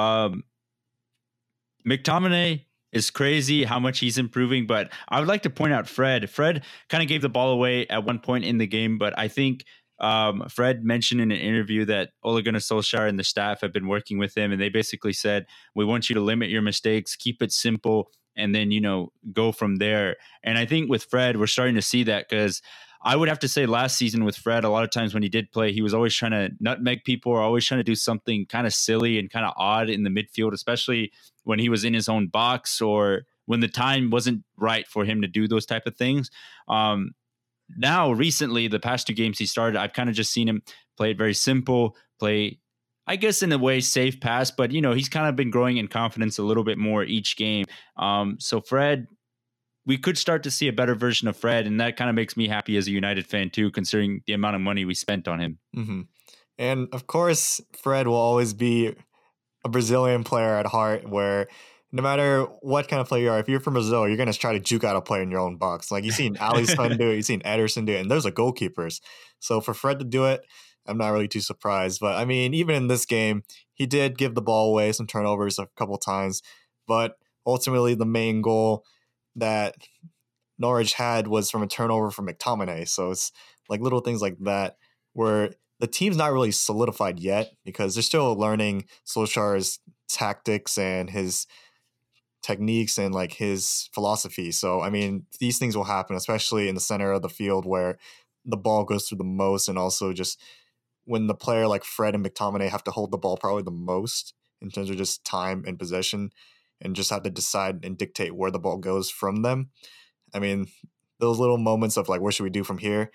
McTominay is crazy how much he's improving, but I would like to point out Fred. Fred kind of gave the ball away at one point in the game, but I think Fred mentioned in an interview that Ole Gunnar Solskjaer and the staff have been working with him, and they basically said, we want you to limit your mistakes, keep it simple, and then, go from there. And I think with Fred, we're starting to see that, because I would have to say last season with Fred, a lot of times when he did play, he was always trying to nutmeg people, or always trying to do something kind of silly and kind of odd in the midfield, especially when he was in his own box or when the time wasn't right for him to do those type of things. Now, recently, the past 2 games he started, I've kind of just seen him play it very simple, play, I guess in a way, safe pass, but he's kind of been growing in confidence a little bit more each game. So Fred, we could start to see a better version of Fred, and that kind of makes me happy as a United fan too, considering the amount of money we spent on him. Mm-hmm. And of course, Fred will always be a Brazilian player at heart, where no matter what kind of player you are, if you're from Brazil, you're going to try to juke out a player in your own box. Like, you've seen Alisson do it, you've seen Ederson do it, and those are goalkeepers. So for Fred to do it, I'm not really too surprised. But I mean, even in this game, he did give the ball away, some turnovers a couple times, but ultimately the main goal that Norwich had was from a turnover from McTominay. So it's like little things like that where the team's not really solidified yet, because they're still learning Solskjaer's tactics and his techniques and like his philosophy. So, I mean, these things will happen, especially in the center of the field where the ball goes through the most, and also just when the player like Fred and McTominay have to hold the ball probably the most in terms of just time and possession, and just have to decide and dictate where the ball goes from them. I mean, those little moments of like, what should we do from here?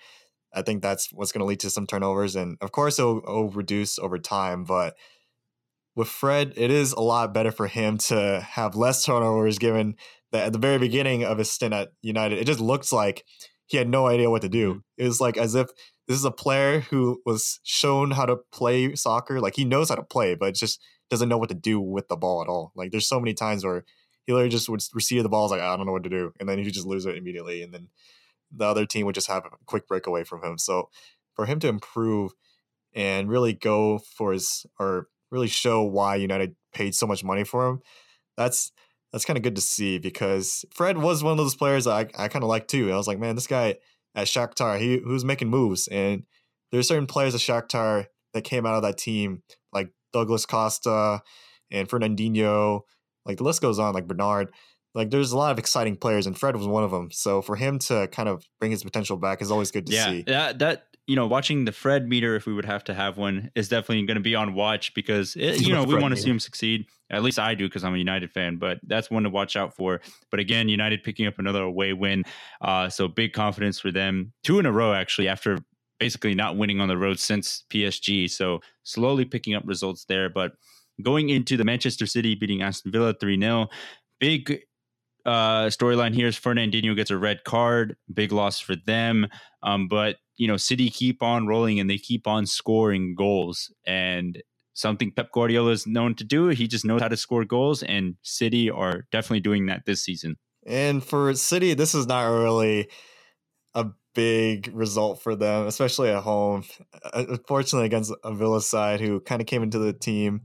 I think that's what's going to lead to some turnovers. And of course, it'll reduce over time. But with Fred, it is a lot better for him to have less turnovers, given that at the very beginning of his stint at United, it just looks like he had no idea what to do. Mhm. It was like as if this is a player who was shown how to play soccer. Like he knows how to play, but just doesn't know what to do with the ball at all. Like there's so many times where he literally just would receive the ball, like I don't know what to do, and then he just lose it immediately, and then the other team would just have a quick breakaway from him. So for him to improve and really go for his or really show why United paid so much money for him, that's kind of good to see because Fred was one of those players I kind of like too. And I was like, man, this guy at Shakhtar, he was making moves, and there's certain players at Shakhtar that came out of that team like Douglas Costa and Fernandinho, like the list goes on, like Bernard. Like there's a lot of exciting players, and Fred was one of them. So for him to kind of bring his potential back is always good to see. Yeah, that watching the Fred meter, if we would have to have one, is definitely going to be on watch because we want to see him succeed. At least I do because I'm a United fan, but that's one to watch out for. But again, United picking up another away win, so big confidence for them. 2 in a row actually after basically not winning on the road since PSG. So slowly picking up results there. But going into the Manchester City beating Aston Villa 3-0, big storyline here is Fernandinho gets a red card, big loss for them. But City keep on rolling and they keep on scoring goals, and something Pep Guardiola is known to do. He just knows how to score goals, and City are definitely doing that this season. And for City, this is not really a big result for them, especially at home. Unfortunately, against a Villa side who kind of came into the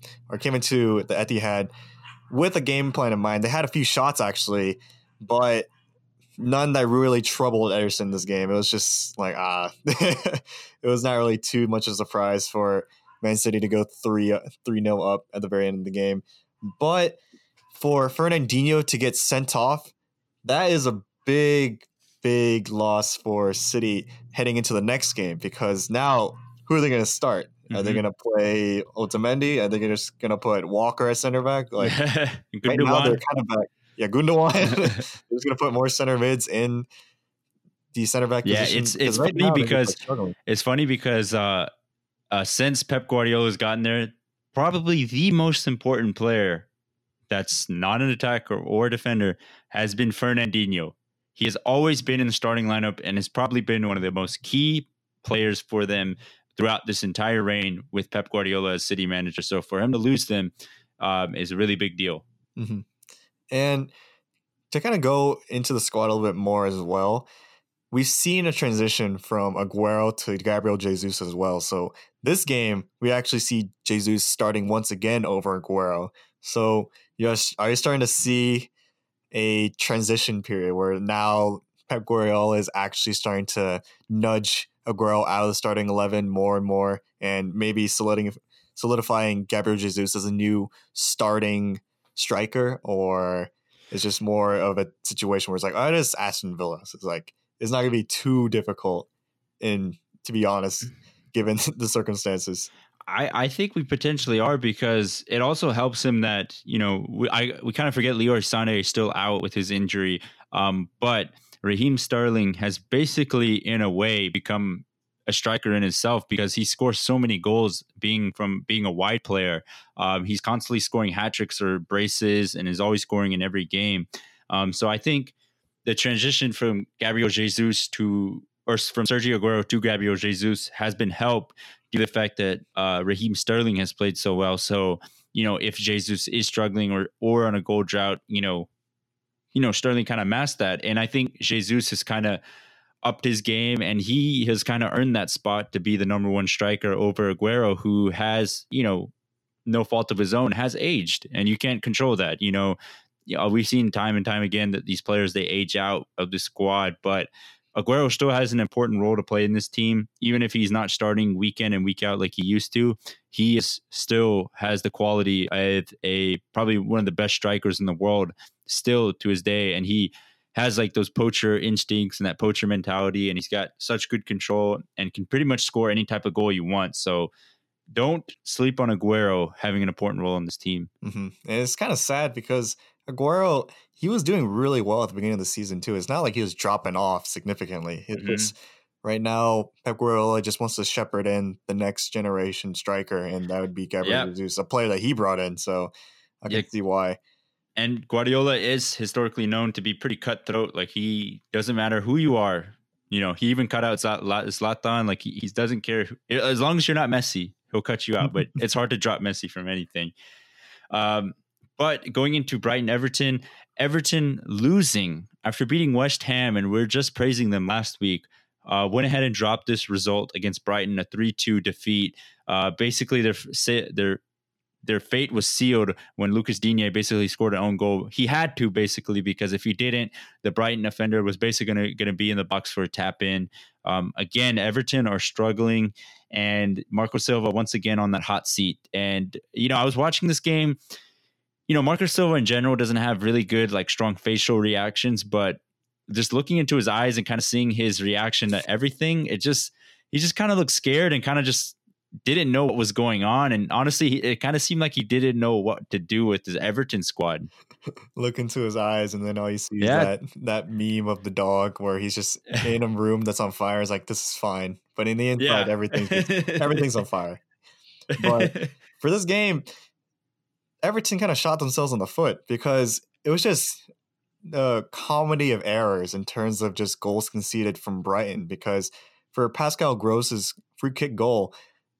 Etihad with a game plan in mind. They had a few shots actually, but none that really troubled Ederson this game. It was just like it was not really too much of a surprise for Man City to go 3-0 up at the very end of the game. But for Fernandinho to get sent off, that is a big loss for City heading into the next game, because now who are they going to start? Are they going to play Otamendi? Are they just going to put Walker at center back? Like right now they're kind of back. Yeah, Gundogan. They're just going to put more center mids in the center back position. It's funny because since Pep Guardiola's gotten there, probably the most important player that's not an attacker or a defender has been Fernandinho. He has always been in the starting lineup and has probably been one of the most key players for them throughout this entire reign with Pep Guardiola as City manager. So for him to lose them is a really big deal. Mm-hmm. And to kind of go into the squad a little bit more as well, we've seen a transition from Aguero to Gabriel Jesus as well. So this game, we actually see Jesus starting once again over Aguero. So are you starting to see a transition period where now Pep Guardiola is actually starting to nudge Aguero out of the starting 11 more and more, and maybe solidifying Gabriel Jesus as a new starting striker? Or it's just more of a situation where it's like, oh, it is Aston Villa. So it's like, it's not going to be too difficult, to be honest, given the circumstances. I think we potentially are, because it also helps him that, we kind of forget Leroy Sané is still out with his injury. But Raheem Sterling has basically, in a way, become a striker in himself, because he scores so many goals being a wide player. He's constantly scoring hat tricks or braces and is always scoring in every game. So I think the transition from Gabriel Jesus from Sergio Aguero to Gabriel Jesus has been helped due to the fact that Raheem Sterling has played so well. So, if Jesus is struggling or on a goal drought, Sterling kind of masked that. And I think Jesus has kind of upped his game, and he has kind of earned that spot to be the number one striker over Aguero, who has, no fault of his own, has aged, and you can't control that. We've seen time and time again that these players, they age out of the squad, but Aguero still has an important role to play in this team. Even if he's not starting week in and week out like he used to, he still has the quality of probably one of the best strikers in the world still to his day. And he has like those poacher instincts and that poacher mentality, and he's got such good control and can pretty much score any type of goal you want. So don't sleep on Aguero having an important role in this team. Mm-hmm. And it's kind of sad because Aguero, he was doing really well at the beginning of the season too. It's not like he was dropping off significantly. It was right now Pep Guardiola just wants to shepherd in the next generation striker, and that would be Gabriel Yeah, Jesus, a player that he brought in. So I yeah. can see why. And Guardiola is historically known to be pretty cutthroat. Like he doesn't matter who you are. You know, he even cut out Zlatan. Like he doesn't care as long as you're not Messi, he'll cut you out. But it's hard to drop Messi from anything. Um, but going into Brighton Everton, Everton losing after beating West Ham, and we're just praising them last week. Went ahead and dropped this result against Brighton, a 3-2 defeat. Basically, their fate was sealed when Lucas Digne basically scored an own goal. He had to basically, because if he didn't, the Brighton offender was basically going to be in the box for a tap in. Again, Everton are struggling, and Marco Silva once again on that hot seat. And I was watching this game. Marco Silva in general doesn't have really good, like, strong facial reactions, but just looking into his eyes and kind of seeing his reaction to everything, he just kind of looked scared and kind of just didn't know what was going on. And honestly, it kind of seemed like he didn't know what to do with his Everton squad. Look into his eyes, and then all you see is Yeah. that meme of the dog where he's just in a room that's on fire. It's like, this is fine, but in the inside, Yeah. everything's on fire. But for this game, Everton kind of shot themselves in the foot because it was just a comedy of errors in terms of just goals conceded from Brighton. Because for Pascal Gross's free kick goal,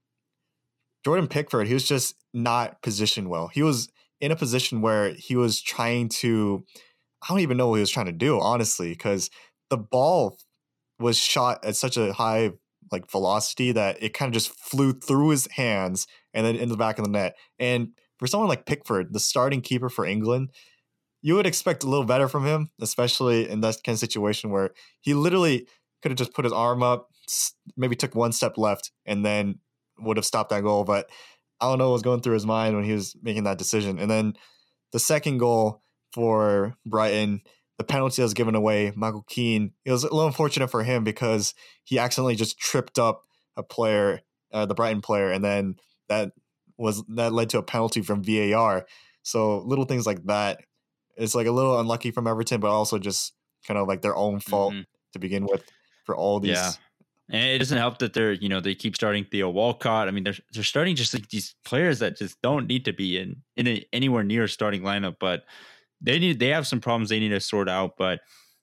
Jordan Pickford, he was just not positioned well. He was in a position where he was trying to, I don't even know what he was trying to do, honestly, because the ball was shot at such a high velocity that it kind of just flew through his hands and then in the back of the net. And for someone like Pickford, the starting keeper for England, you would expect a little better from him, especially in that kind of situation where he literally could have just put his arm up, maybe took one step left, and then would have stopped that goal. But I don't know what was going through his mind when he was making that decision. And then the second goal for Brighton, the penalty that was given away, Michael Keane, it was a little unfortunate for him because he accidentally just tripped up a player, the Brighton player, and then that led to a penalty from VAR. So little things like that, it's like a little unlucky from Everton, but also just kind of like their own fault to begin with for all these. Yeah. And it doesn't help that they keep starting Theo Walcott. I mean, they're starting just like these players that just don't need to be in anywhere near a starting lineup, but they have some problems they need to sort out. But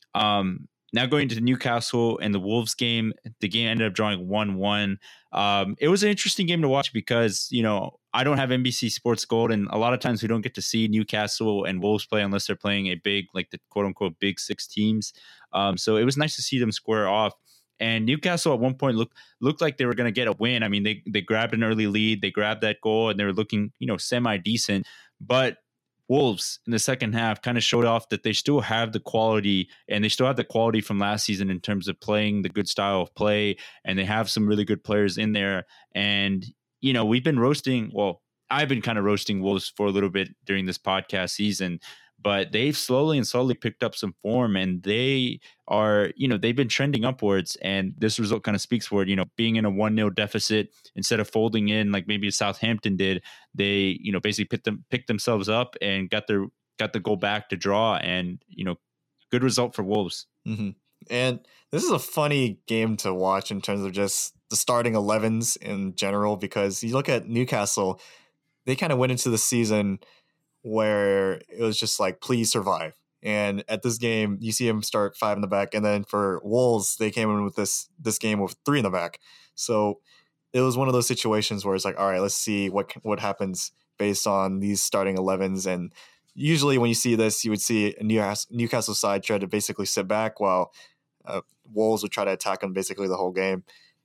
now going to Newcastle and the Wolves game, the game ended up drawing 1-1. It was an interesting game to watch because, I don't have NBC Sports Gold, and a lot of times we don't get to see Newcastle and Wolves play unless they're playing a big, like the quote unquote big six teams. So it was nice to see them square off. And Newcastle at one point looked like they were going to get a win. I mean, they grabbed an early lead, they grabbed that goal, and they were looking, semi decent. But Wolves in the second half kind of showed off that they still have the quality, and they still have the quality from last season in terms of playing the good style of play, and they have some really good players in there. And we've been roasting. Well, I've been kind of roasting Wolves for a little bit during this podcast season, but they've slowly picked up some form, and they are, they've been trending upwards. And this result kind of speaks for it. Being in a 1-0 deficit instead of folding in like maybe Southampton did, they, basically picked themselves up and got the goal back to draw. And good result for Wolves. Mm-hmm. And this is a funny game to watch in terms of just the starting 11s in general, because you look at Newcastle, they kind of went into the season where it was just like, please survive. And at this game, you see them start 5 in the back. And then for Wolves, they came in with this game with 3 in the back. So it was one of those situations where it's like, all right, let's see what happens based on these starting 11s. And usually when you see this, you would see a Newcastle side try to basically sit back while Wolves would try to attack them basically the whole game.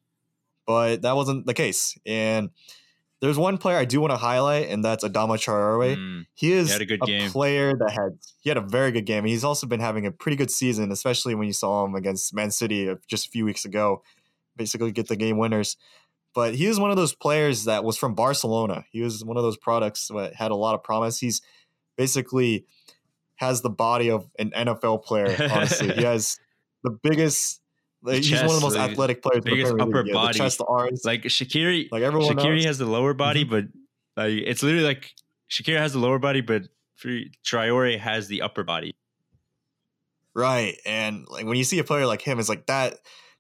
But that wasn't the case. And there's one player I do want to highlight, and that's Adama Traore. He is a player that had a very good game. He's also been having a pretty good season, especially when you saw him against Man City just a few weeks ago, basically get the game winners. But he was one of those players that was from Barcelona. He was one of those products that had a lot of promise. He's basically has the body of an NFL player, honestly. He has the biggest... he's one of the most athletic players. Biggest upper body. The chest, the arms. Like Shaqiri, like everyone Shaqiri else. has the lower body, but it's literally like Shaqiri has the lower body, but Traore has the upper body. Right. And like when you see a player like him, it's like that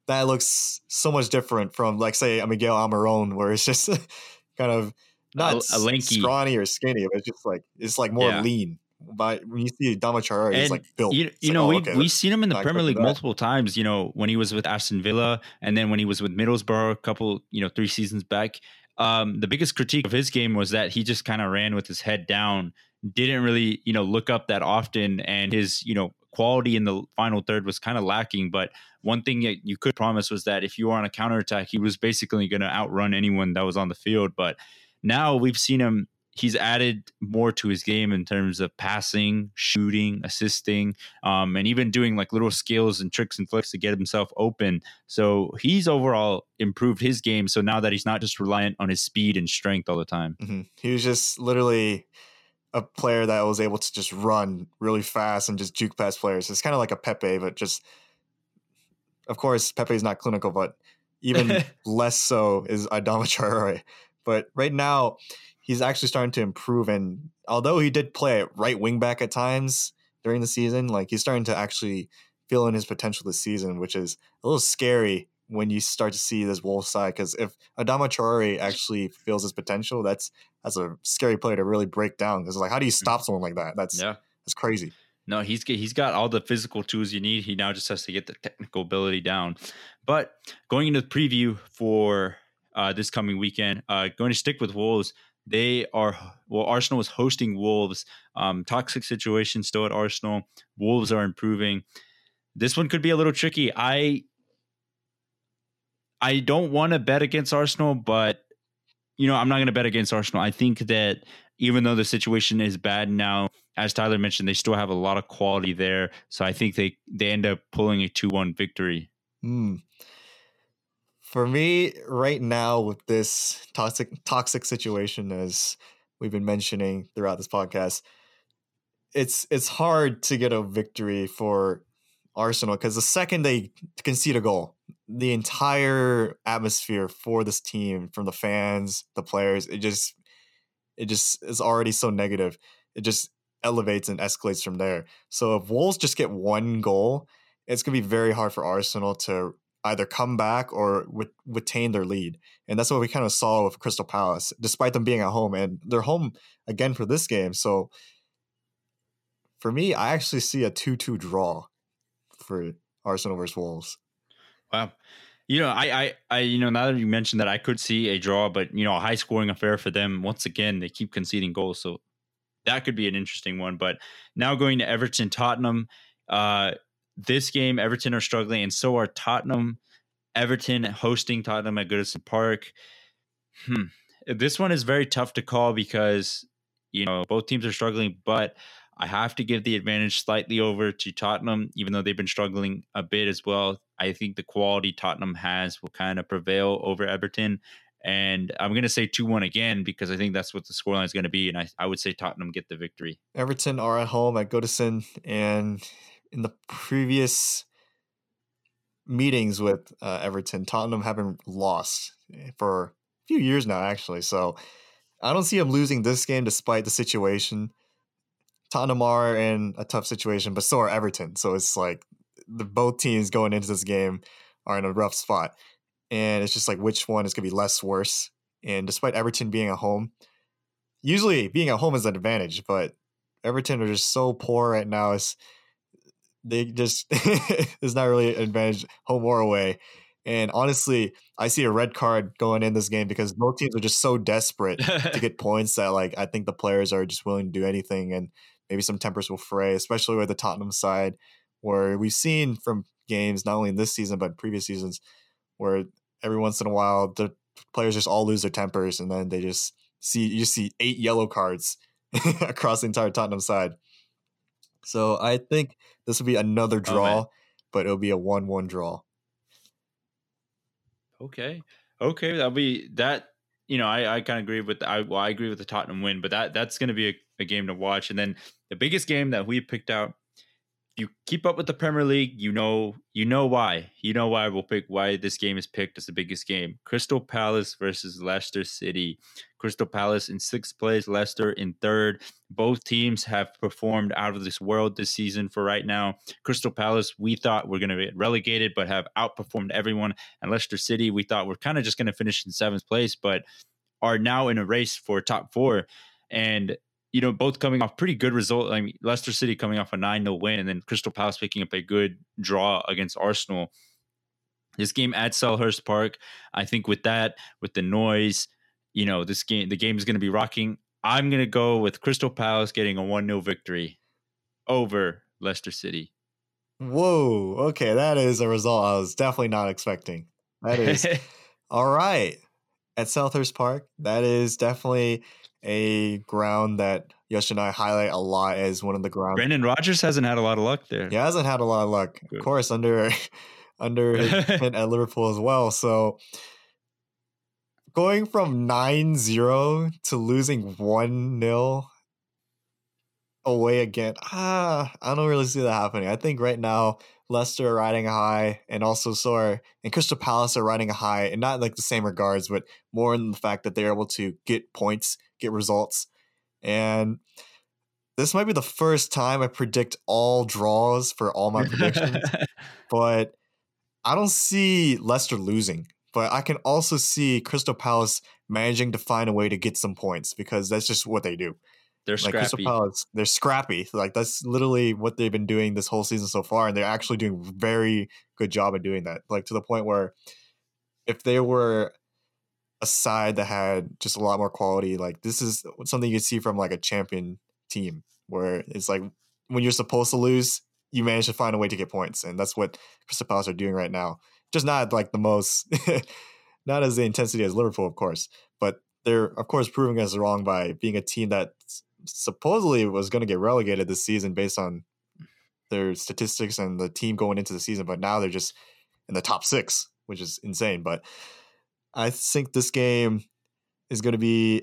that looks so much different from, like, say, a Miguel Almiron, where it's just kind of not A lanky, scrawny or skinny, but it's like more yeah. lean. But when you see Adama Traore, he's like And built. It's you like, know, oh, we okay, we seen him in the not Premier expecting League that. multiple times. You know, when he was with Aston Villa, and then when he was with Middlesbrough a couple, 3 seasons back. The biggest critique of his game was that he just kind of ran with his head down, didn't really, look up that often, and his, quality in the final third was kind of lacking. But one thing that you could promise was that if you were on a counterattack, he was basically going to outrun anyone that was on the field. But now we've seen him. He's added more to his game in terms of passing, shooting, assisting, and even doing like little skills and tricks and flips to get himself open. So he's overall improved his game. So now that he's not just reliant on his speed and strength all the time. He was just literally a player that was able to just run really fast and just juke past players. It's kind of like a Pepe, but just, of course, Pepe is not clinical, but even less so is Adama Traore. But right now, he's actually starting to improve. And although he did play at right wing back at times during the season, like, he's starting to actually feel in his potential this season, which is a little scary when you start to see this Wolves side. Because if Adama Traore actually feels his potential, that's a scary player to really break down. Because, like, how do you stop someone like that? That's crazy. No, he's got all the physical tools you need. He now just has to get the technical ability down. But going into the preview for this coming weekend, going to stick with Wolves. Arsenal is hosting Wolves. Toxic situation still at Arsenal. Wolves are improving. This one could be a little tricky. I don't want to bet against Arsenal, but I'm not going to bet against Arsenal. I think that even though the situation is bad now, as Tyler mentioned, they still have a lot of quality there. So I think they end up pulling a 2-1 victory. For me, right now, with this toxic situation, as we've been mentioning throughout this podcast, it's hard to get a victory for Arsenal, because the second they concede a goal, the entire atmosphere for this team, from the fans, the players, it just is already so negative. It just elevates and escalates from there. So if Wolves just get one goal, it's going to be very hard for Arsenal to either come back or retain their lead. And that's what we kind of saw with Crystal Palace, despite them being at home. And they're home again for this game. So for me, I actually see a 2-2 draw for Arsenal versus Wolves. Wow. I now that you mentioned that, I could see a draw, but a high scoring affair for them. Once again, they keep conceding goals, so that could be an interesting one. But now going to Everton Tottenham, this game, Everton are struggling, and so are Tottenham. Everton hosting Tottenham at Goodison Park. This one is very tough to call because both teams are struggling, but I have to give the advantage slightly over to Tottenham, even though they've been struggling a bit as well. I think the quality Tottenham has will kind of prevail over Everton. And I'm going to say 2-1 again, because I think that's what the scoreline is going to be. And I would say Tottenham get the victory. Everton are at home at Goodison. And in the previous meetings with Everton, Tottenham haven't lost for a few years now, actually. So I don't see them losing this game despite the situation. Tottenham are in a tough situation, but so are Everton. So it's like both teams going into this game are in a rough spot. And it's just like, which one is going to be less worse? And despite Everton being at home, usually being at home is an advantage, but Everton are just so poor right now. There's not really an advantage home or away. And honestly, I see a red card going in this game because both teams are just so desperate to get points that, like, I think the players are just willing to do anything, and maybe some tempers will fray, especially with the Tottenham side, where we've seen from games, not only in this season, but previous seasons, where every once in a while, the players just all lose their tempers, and then you see 8 yellow cards across the entire Tottenham side. So I think this will be another draw, but it'll be a 1-1 draw. Okay, that'll be that. I kind of agree with I agree with the Tottenham win, but that's going to be a game to watch. And then the biggest game that we picked out, you keep up with the Premier League, you know why. You know why we'll pick why this game is picked as the biggest game. Crystal Palace versus Leicester City. Crystal Palace in 6th place, Leicester in 3rd. Both teams have performed out of this world this season for right now. Crystal Palace, we thought we're going to get relegated, but have outperformed everyone. And Leicester City, we thought we're kind of just going to finish in 7th place, but are now in a race for top 4. And both coming off pretty good result. I mean, Leicester City coming off a 9-0 win, and then Crystal Palace picking up a good draw against Arsenal. This game at Selhurst Park, I think with the noise, the game is going to be rocking. I'm going to go with Crystal Palace getting a 1-0 victory over Leicester City. Whoa. Okay, that is a result I was definitely not expecting. That is all right. At Selhurst Park, that is definitely a ground that Yosh and I highlight a lot as one of the grounds. Brendan Rodgers hasn't had a lot of luck there. He hasn't had a lot of luck, of course, under his stint at Liverpool as well. So going from 9-0 to losing 1-0 away again, I don't really see that happening. I think right now Leicester are riding a high, and also and Crystal Palace are riding a high, and not like the same regards, but more in the fact that they're able to get points, get results. And this might be the first time I predict all draws for all my predictions, but I don't see Leicester losing. But I can also see Crystal Palace managing to find a way to get some points, because that's just what they do. They're like scrappy. Crystal Palace, they're scrappy. Like that's literally what they've been doing this whole season so far, and they're actually doing a very good job at doing that. Like to the point where if they were a side that had just a lot more quality, like this is something you see from like a champion team, where it's like when you're supposed to lose, you manage to find a way to get points, and that's what Crystal Palace are doing right now. Just not like the most, not as the intensity as Liverpool, of course, but they're of course proving us wrong by being a team that supposedly was going to get relegated this season based on their statistics and the team going into the season, but now they're just in the top 6, which is insane. But I think this game is going to be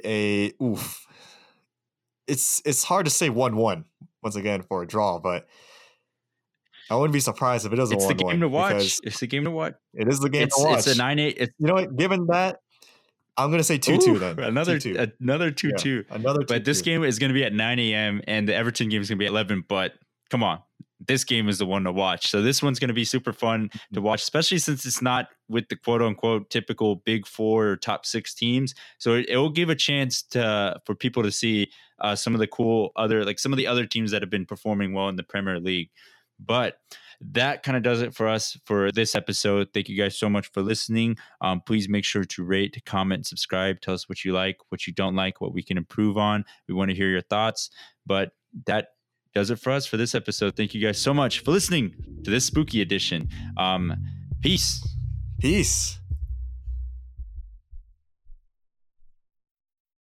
it's hard to say 1-1 once again for a draw, but I wouldn't be surprised if it doesn't. It's the game to watch. It's the game to watch. It is the game to watch. It's a 9-8. You know what? Given that, I'm going to say 2-2 then. Another 2-2. Yeah, another 2-2. But this game is going to be at 9 a.m. and the Everton game is going to be at 11. But come on, this game is the one to watch. So this one's going to be super fun to watch, especially since it's not with the quote unquote typical big 4 or top 6 teams. So it will give a chance for people to see some of the some of the other teams that have been performing well in the Premier League. But that kind of does it for us for this episode. Thank you guys so much for listening. Please make sure to rate, comment, subscribe. Tell us what you like, what you don't like, what we can improve on. We want to hear your thoughts. But that does it for us for this episode. Thank you guys so much for listening to this spooky edition. Peace. Peace.